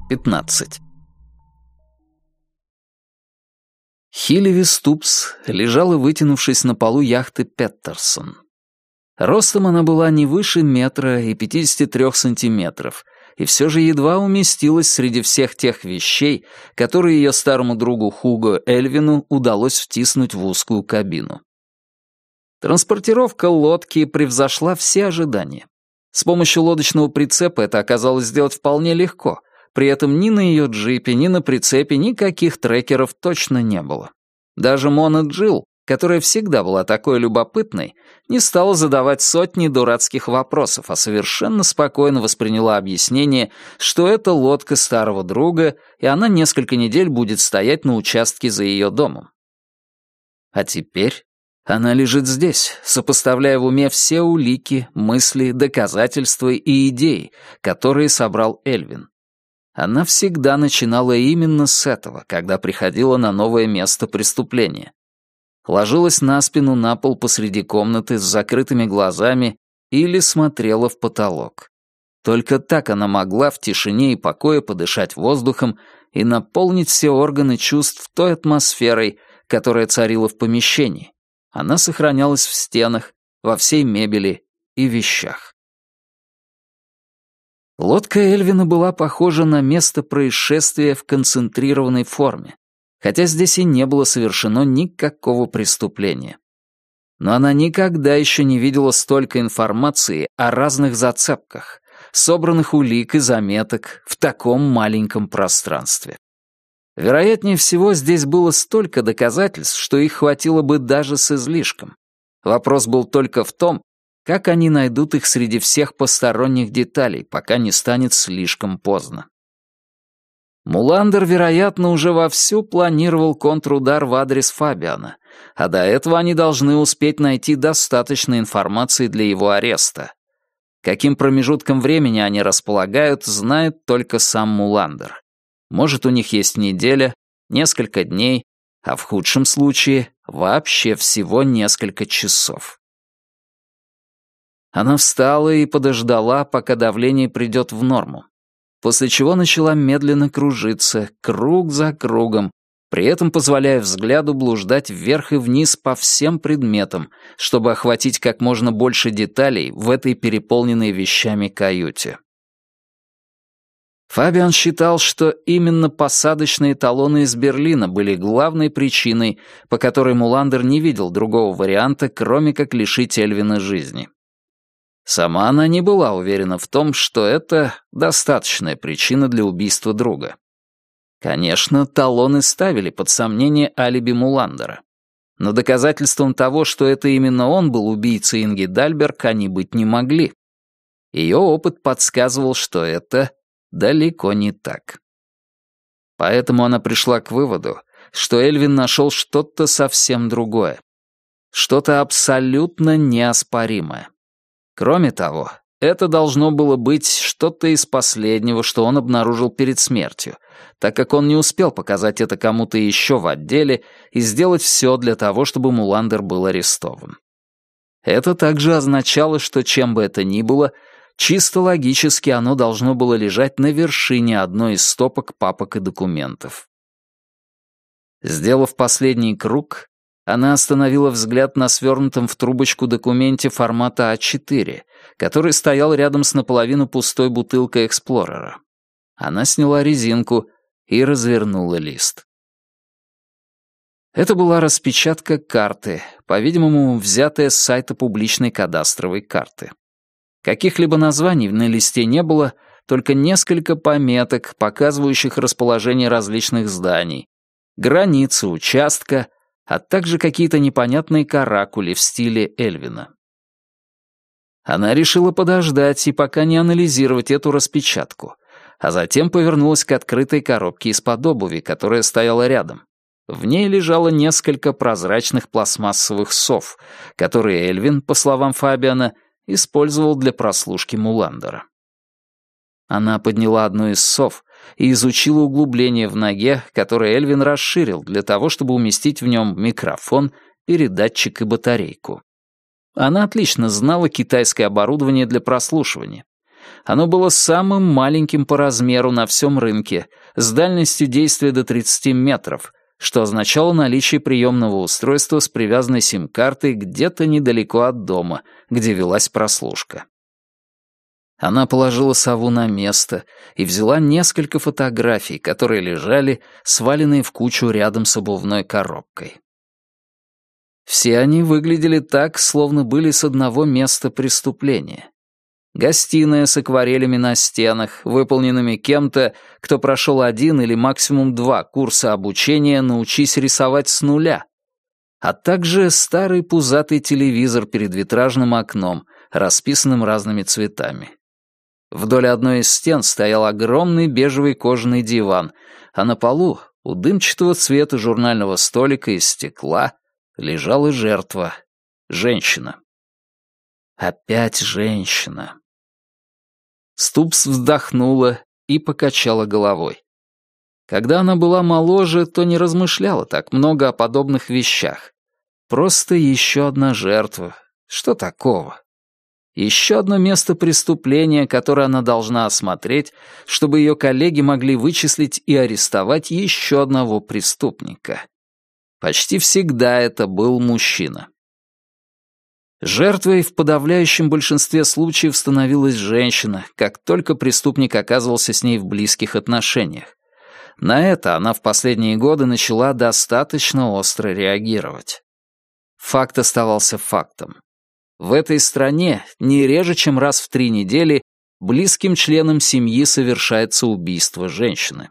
15. Хилеви Ступс лежала, вытянувшись на полу яхты «Петтерсон». Ростом она была не выше 1,53 м, и все же едва уместилась среди всех тех вещей, которые ее старому другу Хуго Эльвину удалось втиснуть в узкую кабину. Транспортировка лодки превзошла все ожидания. С помощью лодочного прицепа это оказалось сделать вполне легко, при этом ни на ее джипе, ни на прицепе никаких трекеров точно не было. Даже Мона Джилл, которая всегда была такой любопытной, не стала задавать сотни дурацких вопросов, а совершенно спокойно восприняла объяснение, что это лодка старого друга, и она несколько недель будет стоять на участке за ее домом. А теперь она лежит здесь, сопоставляя в уме все улики, мысли, доказательства и идеи, которые собрал Эльвин. Она всегда начинала именно с этого, когда приходила на новое место преступления. Ложилась на спину на пол посреди комнаты с закрытыми глазами или смотрела в потолок. Только так она могла в тишине и покое подышать воздухом и наполнить все органы чувств той атмосферой, которая царила в помещении. Она сохранялась в стенах, во всей мебели и вещах. Лодка Эльвина была похожа на место происшествия в концентрированной форме, хотя здесь и не было совершено никакого преступления. Но она никогда еще не видела столько информации о разных зацепках, собранных улик и заметок в таком маленьком пространстве. Вероятнее всего, здесь было столько доказательств, что их хватило бы даже с излишком. Вопрос был только в том, как они найдут их среди всех посторонних деталей, пока не станет слишком поздно. Муландер, вероятно, уже вовсю планировал контрудар в адрес Фабиана, а до этого они должны успеть найти достаточно информации для его ареста. Каким промежутком времени они располагают, знает только сам Муландер. Может, у них есть неделя, несколько дней, а в худшем случае вообще всего несколько часов. Она встала и подождала, пока давление придет в норму, после чего начала медленно кружиться, круг за кругом, при этом позволяя взгляду блуждать вверх и вниз по всем предметам, чтобы охватить как можно больше деталей в этой переполненной вещами каюте. Фабиан считал, что именно посадочные талоны из Берлина были главной причиной, по которой Муландер не видел другого варианта, кроме как лишить Эльвина жизни. Сама она не была уверена в том, что это достаточная причина для убийства друга. Конечно, талоны ставили под сомнение алиби Муландера, но доказательством того, что это именно он был убийцей Инги Дальберг, они быть не могли. Ее опыт подсказывал, что это далеко не так. Поэтому она пришла к выводу, что Эльвин нашел что-то совсем другое. Что-то абсолютно неоспоримое. Кроме того, это должно было быть что-то из последнего, что он обнаружил перед смертью, так как он не успел показать это кому-то еще в отделе и сделать все для того, чтобы Муландер был арестован. Это также означало, что чем бы это ни было, чисто логически оно должно было лежать на вершине одной из стопок папок и документов. Сделав последний круг, она остановила взгляд на свернутом в трубочку документе формата А4, который стоял рядом с наполовину пустой бутылкой Эксплорера. Она сняла резинку и развернула лист. Это была распечатка карты, по-видимому, взятая с сайта публичной кадастровой карты. Каких-либо названий на листе не было, только несколько пометок, показывающих расположение различных зданий, границы участка, а также какие-то непонятные каракули в стиле Эльвина. Она решила подождать и пока не анализировать эту распечатку, а затем повернулась к открытой коробке из-под обуви, которая стояла рядом. В ней лежало несколько прозрачных пластмассовых сов, которые Эльвин, по словам Фабиана, использовал для прослушки Муландера. Она подняла одну из сов и изучила углубление в ноге, которое Эльвин расширил для того, чтобы уместить в нем микрофон, передатчик и батарейку. Она отлично знала китайское оборудование для прослушивания. Оно было самым маленьким по размеру на всем рынке, с дальностью действия до 30 метров, что означало наличие приемного устройства с привязанной сим-картой где-то недалеко от дома, где велась прослушка. Она положила сову на место и взяла несколько фотографий, которые лежали, сваленные в кучу рядом с обувной коробкой. Все они выглядели так, словно были с одного места преступления. Гостиная с акварелями на стенах, выполненными кем-то, кто прошел 1 или максимум 2 курса обучения «Научись рисовать с нуля», а также старый пузатый телевизор перед витражным окном, расписанным разными цветами. Вдоль одной из стен стоял огромный бежевый кожаный диван, а на полу, у дымчатого цвета журнального столика из стекла, лежала жертва — женщина. Опять женщина. Ступс вздохнула и покачала головой. Когда она была моложе, то не размышляла так много о подобных вещах. Просто еще одна жертва. Что такого? Еще одно место преступления, которое она должна осмотреть, чтобы ее коллеги могли вычислить и арестовать еще одного преступника. Почти всегда это был мужчина. Жертвой в подавляющем большинстве случаев становилась женщина, как только преступник оказывался с ней в близких отношениях. На это она в последние годы начала достаточно остро реагировать. Факт оставался фактом. В этой стране не реже, чем раз в 3 недели близким членам семьи совершается убийство женщины.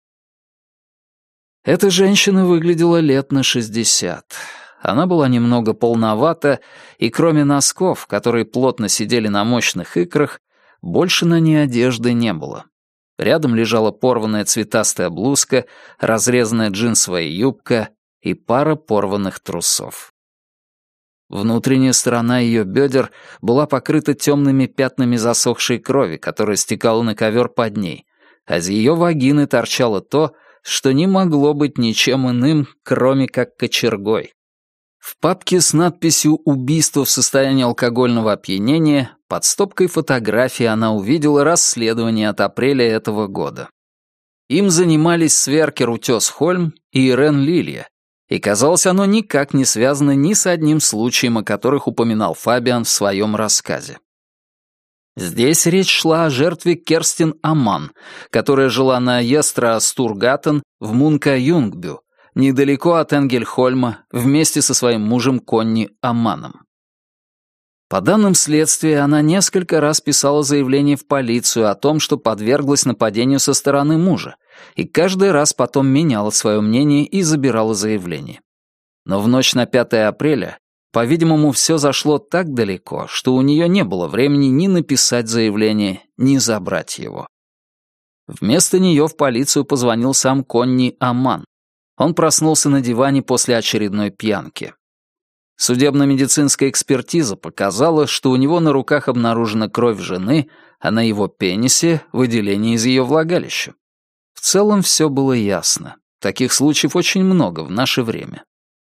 Эта женщина выглядела лет на 60. Она была немного полновата, и кроме носков, которые плотно сидели на мощных икрах, больше на ней одежды не было. Рядом лежала порванная цветастая блузка, разрезанная джинсовая юбка и пара порванных трусов. Внутренняя сторона ее бедер была покрыта темными пятнами засохшей крови, которая стекала на ковер под ней, а из ее вагины торчало то, что не могло быть ничем иным, кроме как кочергой. В папке с надписью «Убийство в состоянии алкогольного опьянения» под стопкой фотографий она увидела расследование от апреля этого года. Им занимались Сверкер Утес Хольм и Ирен Лилья, и, казалось, оно никак не связано ни с одним случаем, о которых упоминал Фабиан в своем рассказе. Здесь речь шла о жертве Керстин Аман, которая жила на Естра Стургатен в Мунка-Юнгбю, недалеко от Энгельхольма, вместе со своим мужем Конни Аманом. По данным следствия, она несколько раз писала заявление в полицию о том, что подверглась нападению со стороны мужа, и каждый раз потом меняла свое мнение и забирала заявление. Но в ночь на 5 апреля, по-видимому, все зашло так далеко, что у нее не было времени ни написать заявление, ни забрать его. Вместо нее в полицию позвонил сам Конни Аман. Он проснулся на диване после очередной пьянки. Судебно-медицинская экспертиза показала, что у него на руках обнаружена кровь жены, а на его пенисе — выделение из ее влагалища. В целом все было ясно. Таких случаев очень много в наше время.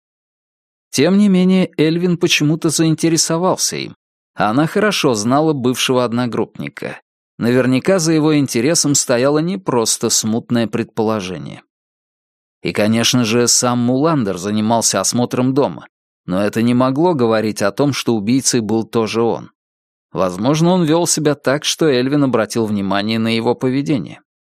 Тем не менее, Эльвин почему-то заинтересовался им, а она хорошо знала бывшего одногруппника. Наверняка за его интересом стояло не просто смутное предположение. И, конечно же, сам Муландер занимался осмотром дома, но это не могло говорить о том, что убийцей был тоже он. Возможно, он вел себя так, что Эльвин обратил внимание на его поведение.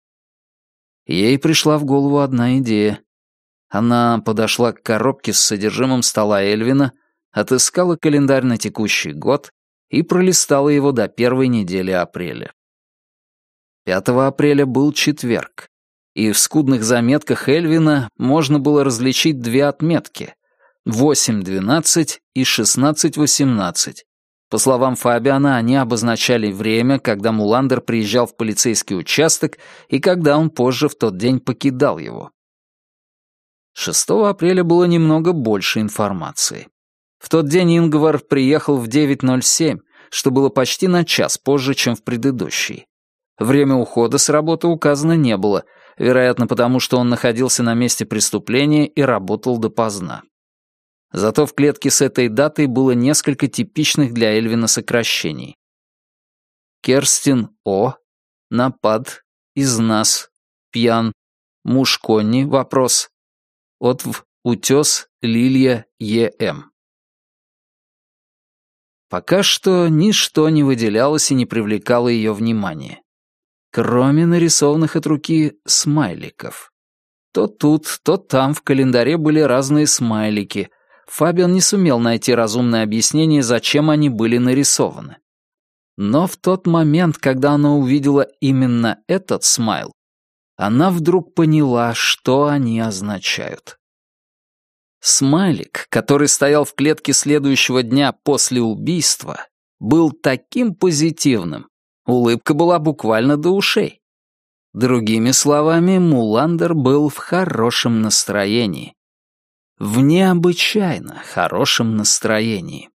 Ей пришла в голову одна идея. Она подошла к коробке с содержимым стола Эльвина, отыскала календарь на текущий год и пролистала его до 1-й недели апреля. 5 апреля был четверг, и в скудных заметках Эльвина можно было различить 2 отметки — 8:12 и 16:18. По словам Фабиана, они обозначали время, когда Муландер приезжал в полицейский участок и когда он позже в тот день покидал его. 6 апреля было немного больше информации. В тот день Ингвар приехал в 9:07, что было почти на час позже, чем в предыдущий. Время ухода с работы указано не было, вероятно, потому что он находился на месте преступления и работал допоздна. Зато в клетке с этой датой было несколько типичных для Эльвина сокращений. Керстин О. Напад. Из нас. Пьян. Муж Конни. Вопрос. Отв. Утес. Лилия. Е.М. Пока что ничто не выделялось и не привлекало ее внимания. Кроме нарисованных от руки смайликов. То тут, то там в календаре были разные смайлики. Фабиан не сумел найти разумное объяснение, зачем они были нарисованы. Но в тот момент, когда она увидела именно этот смайл, она вдруг поняла, что они означают. Смайлик, который стоял в клетке следующего дня после убийства, был таким позитивным. Улыбка была буквально до ушей. Другими словами, Муландер был в хорошем настроении. В необычайно хорошем настроении.